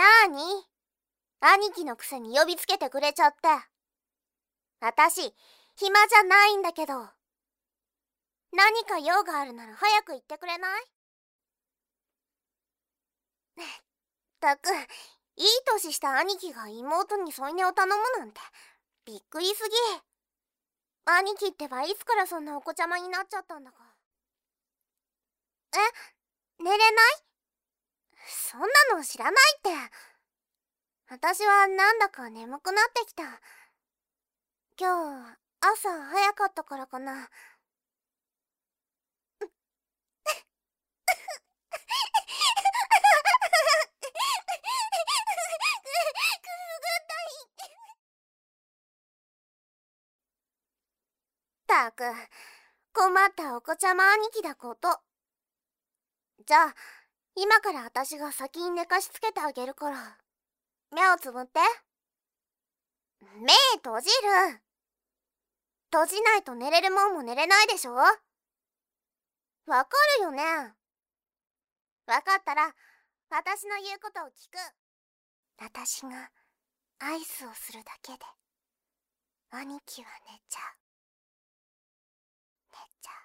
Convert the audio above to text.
なーに？兄貴のくせに呼びつけてくれちゃって。あたし、暇じゃないんだけど。何か用があるなら早く言ってくれない？ったく、いい年した兄貴が妹に添い寝を頼むなんて、びっくりすぎ。兄貴ってばいつからそんなお子ちゃまになっちゃったんだか。寝れない？そんなの知らないって。私はなんだか眠くなってきた。今日、朝早かったからかな。ったく、困ったお子ちゃま兄貴だこと。じゃあ、今から私が先に寝かしつけてあげるから、目をつぶって。目閉じる。閉じないと寝れるもんも寝れないでしょ？わかるよね？わかったら、私の言うことを聞く。私がアイスをするだけで、兄貴は寝ちゃう。寝ちゃう。